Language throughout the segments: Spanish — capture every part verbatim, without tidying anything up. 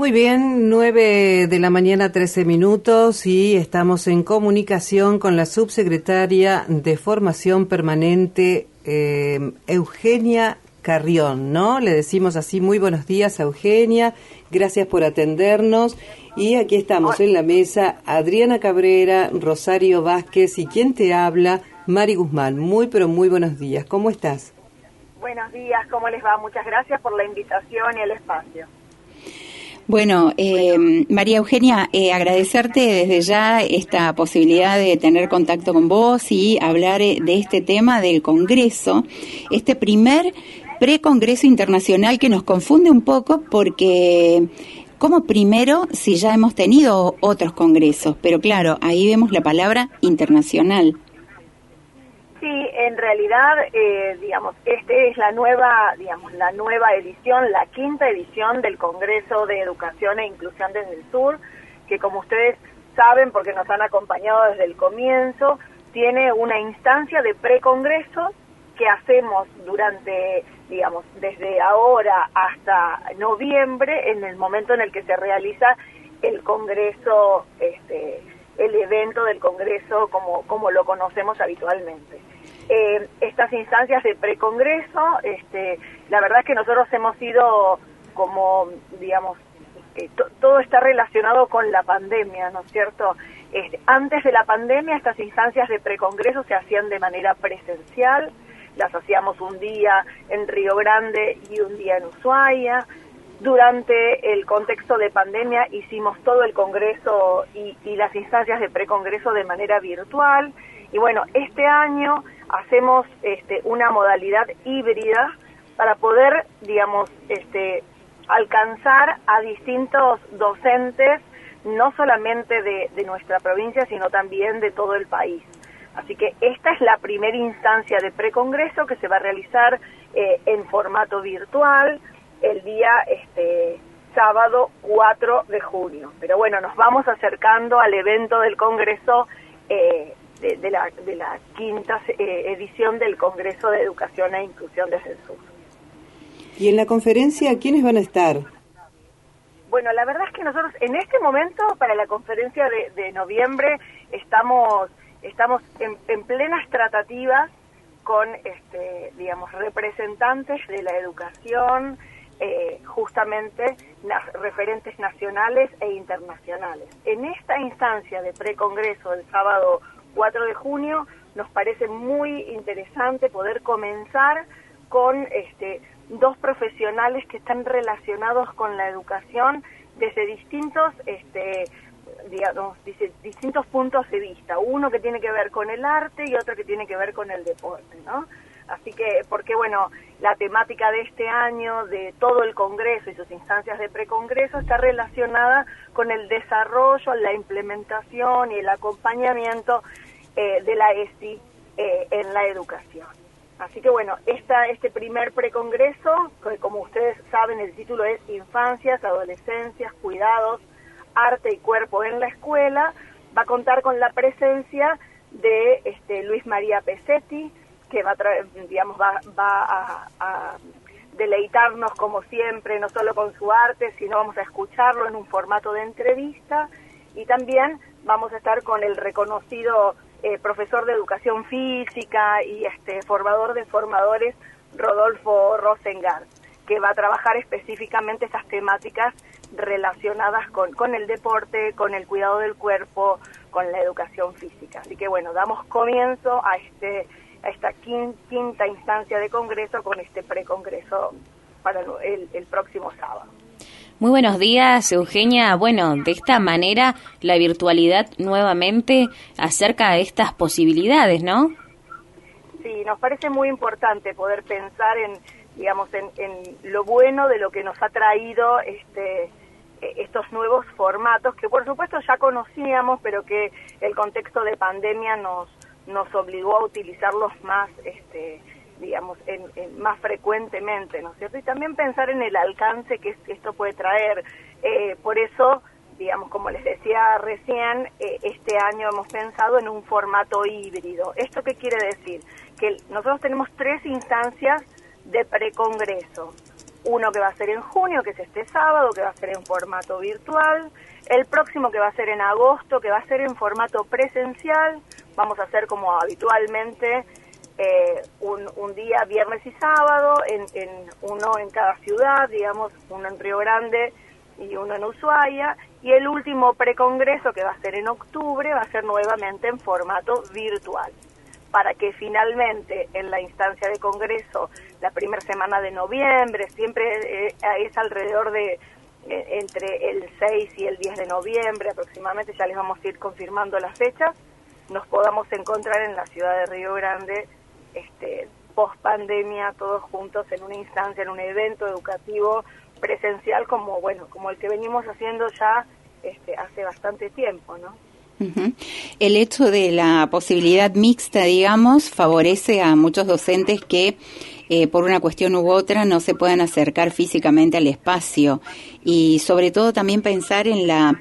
Muy bien, nueve de la mañana, trece minutos, y estamos en comunicación con la subsecretaria de Formación Permanente, eh, Eugenia Carrión, ¿no? Le decimos así, muy buenos días a Eugenia, gracias por atendernos. Y aquí estamos en la mesa, Adriana Cabrera, Rosario Vázquez y quien te habla, Mari Guzmán. Muy, pero muy buenos días. ¿Cómo estás? Buenos días, ¿cómo les va? Muchas gracias por la invitación y el espacio. Bueno, eh, María Eugenia, eh, agradecerte desde ya esta posibilidad de tener contacto con vos y hablar de este tema del Congreso, este primer precongreso internacional que nos confunde un poco porque, como primero, si ya hemos tenido otros congresos, pero claro, ahí vemos la palabra internacional. Sí, en realidad, eh, digamos, este es la nueva, digamos, la nueva edición, la quinta edición del Congreso de Educación e Inclusión desde el Sur, que como ustedes saben, porque nos han acompañado desde el comienzo, tiene una instancia de precongreso que hacemos durante, digamos, desde ahora hasta noviembre, en el momento en el que se realiza el Congreso, este, el evento del Congreso como, como lo conocemos habitualmente. Eh, estas instancias de precongreso, este, la verdad es que nosotros hemos sido como, digamos, eh, to, todo está relacionado con la pandemia, ¿no es cierto? Este, antes de la pandemia estas instancias de precongreso se hacían de manera presencial, las hacíamos un día en Río Grande y un día en Ushuaia. Durante el contexto de pandemia hicimos todo el congreso y, y las instancias de precongreso de manera virtual. Y bueno, este año hacemos este, una modalidad híbrida para poder, digamos, este, alcanzar a distintos docentes, no solamente de, de nuestra provincia, sino también de todo el país. Así que esta es la primera instancia de precongreso que se va a realizar eh, en formato virtual el día este, sábado cuatro de junio. Pero bueno, nos vamos acercando al evento del Congreso eh, de, de, la, de la quinta eh, edición del Congreso de Educación e Inclusión desde el Sur. ¿Y en la conferencia quiénes van a estar? Bueno, la verdad es que nosotros en este momento, para la conferencia de, de noviembre, estamos, estamos en, en plenas tratativas con, este, digamos, representantes de la educación, Eh, justamente las referentes nacionales e internacionales. En esta instancia de precongreso el sábado cuatro de junio nos parece muy interesante poder comenzar con este, dos profesionales que están relacionados con la educación desde distintos este, digamos, distintos puntos de vista, uno que tiene que ver con el arte y otro que tiene que ver con el deporte, ¿no? Así que, porque bueno, la temática de este año, de todo el Congreso y sus instancias de precongreso, está relacionada con el desarrollo, la implementación y el acompañamiento eh, de la E S I eh, en la educación. Así que bueno, esta, este primer precongreso, que como ustedes saben, el título es Infancias, Adolescencias, Cuidados, Arte y Cuerpo en la Escuela, va a contar con la presencia de este, Luis María Pesetti, que va a, traer, digamos, va, va a, a deleitarnos como siempre, no solo con su arte, sino vamos a escucharlo en un formato de entrevista, y también vamos a estar con el reconocido eh, profesor de educación física y este formador de formadores, Rodolfo Rosengart, que va a trabajar específicamente estas temáticas relacionadas con, con el deporte, con el cuidado del cuerpo, con la educación física. Así que bueno, damos comienzo a este a esta quinta instancia de congreso con este precongreso para el, el próximo sábado. Muy buenos días, Eugenia. Bueno, de esta manera la virtualidad nuevamente acerca de estas posibilidades, ¿no? Sí, nos parece muy importante poder pensar en, digamos, en, en lo bueno de lo que nos ha traído este estos nuevos formatos que por supuesto ya conocíamos, pero que el contexto de pandemia nos nos obligó a utilizarlos más, este, digamos, en, en más frecuentemente, ¿no es cierto? Y también pensar en el alcance que esto puede traer. Eh, por eso, digamos, como les decía recién, eh, este año hemos pensado en un formato híbrido. ¿Esto qué quiere decir? Que nosotros tenemos tres instancias de precongreso. uno que va a ser en junio, que es este sábado, que va a ser en formato virtual, el próximo que va a ser en agosto, que va a ser en formato presencial. Vamos a hacer como habitualmente eh, un, un día viernes y sábado, en, en uno en cada ciudad, digamos, uno en Río Grande y uno en Ushuaia, y el último precongreso, que va a ser en octubre, va a ser nuevamente en formato virtual, para que finalmente en la instancia de congreso, la primera semana de noviembre, siempre eh, es alrededor de eh, entre el seis y el diez de noviembre aproximadamente, ya les vamos a ir confirmando las fechas, nos podamos encontrar en la ciudad de Río Grande, este, post pandemia, todos juntos en una instancia, en un evento educativo presencial como, bueno, como el que venimos haciendo ya este, hace bastante tiempo, ¿no? Uh-huh. El hecho de la posibilidad mixta, digamos, favorece a muchos docentes que eh, por una cuestión u otra no se puedan acercar físicamente al espacio, y sobre todo también pensar en la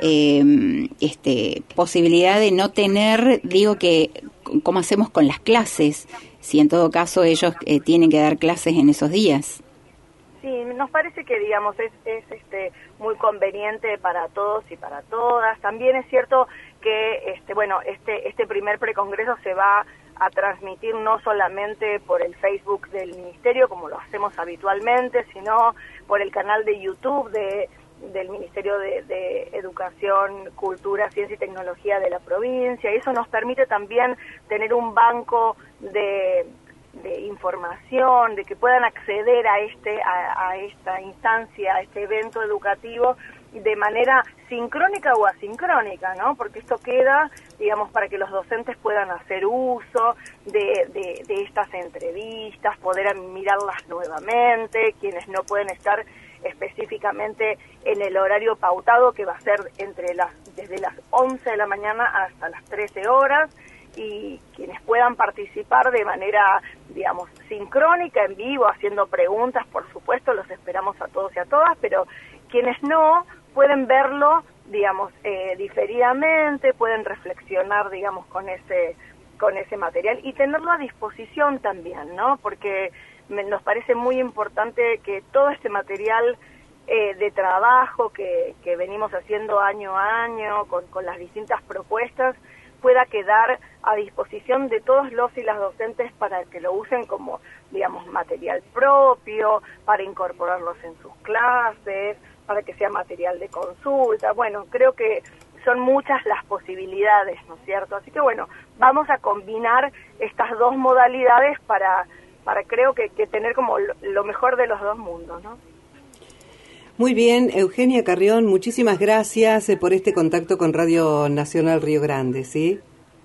eh, este, posibilidad de no tener, digo que, ¿cómo hacemos con las clases? Si en todo caso ellos eh, tienen que dar clases en esos días. Sí, nos parece que, digamos, es, es este, muy conveniente para todos y para todas. También es cierto que, este, bueno, este, este primer precongreso se va a transmitir no solamente por el Facebook del Ministerio, como lo hacemos habitualmente, sino por el canal de YouTube de, del Ministerio de, de Educación, Cultura, Ciencia y Tecnología de la provincia. Y eso nos permite también tener un banco de... de información, de que puedan acceder a este a, a esta instancia, a este evento educativo de manera sincrónica o asincrónica, ¿no? Porque esto queda, digamos, para que los docentes puedan hacer uso de, de, de estas entrevistas, poder mirarlas nuevamente, quienes no pueden estar específicamente en el horario pautado, que va a ser entre las desde las once de la mañana hasta las trece horas, y quienes puedan participar de manera, digamos, sincrónica, en vivo, haciendo preguntas, por supuesto, los esperamos a todos y a todas, pero quienes no, pueden verlo, digamos, eh, diferidamente, pueden reflexionar, digamos, con ese, con ese material y tenerlo a disposición también, ¿no? Porque me, nos parece muy importante que todo este material eh, de trabajo que, que venimos haciendo año a año, con, con las distintas propuestas, pueda quedar a disposición de todos los y las docentes para que lo usen como, digamos, material propio, para incorporarlos en sus clases, para que sea material de consulta. Bueno, creo que son muchas las posibilidades, ¿no es cierto? Así que bueno, vamos a combinar estas dos modalidades para, para creo que, que tener como lo, lo mejor de los dos mundos, ¿no? Muy bien, Eugenia Carrión, muchísimas gracias eh, por este contacto con Radio Nacional Río Grande, ¿sí?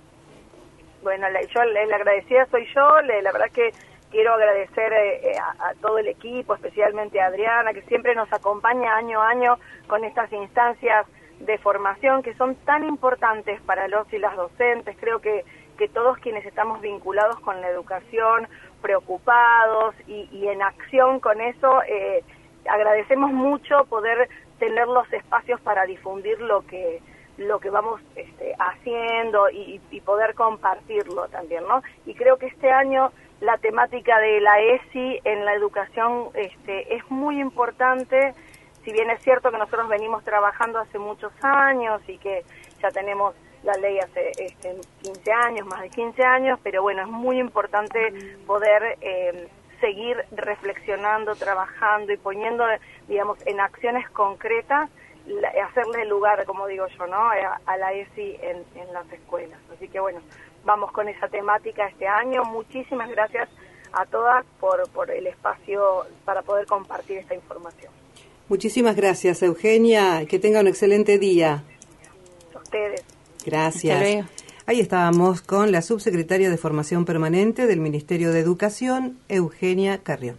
Bueno, la, yo la, la agradecida soy yo, le, la verdad que quiero agradecer eh, a, a todo el equipo, especialmente a Adriana, que siempre nos acompaña año a año con estas instancias de formación que son tan importantes para los y las docentes. Creo que, que todos quienes estamos vinculados con la educación, preocupados y, y en acción con eso, eh, agradecemos mucho poder tener los espacios para difundir lo que lo que vamos este, haciendo y, y poder compartirlo también, ¿no? Y creo que este año la temática de la E S I en la educación este, es muy importante, si bien es cierto que nosotros venimos trabajando hace muchos años y que ya tenemos la ley hace este, quince años, más de quince años, pero bueno, es muy importante poder eh, seguir reflexionando, trabajando y poniendo, digamos, en acciones concretas, la, hacerle lugar, como digo yo, ¿no?, a, a la E S I en, en las escuelas. Así que bueno, vamos con esa temática este año. Muchísimas gracias a todas por, por el espacio para poder compartir esta información. Muchísimas gracias, Eugenia. Que tenga un excelente día. A ustedes. Gracias. Ahí estábamos con la subsecretaria de Formación Permanente del Ministerio de Educación, Eugenia Carrión.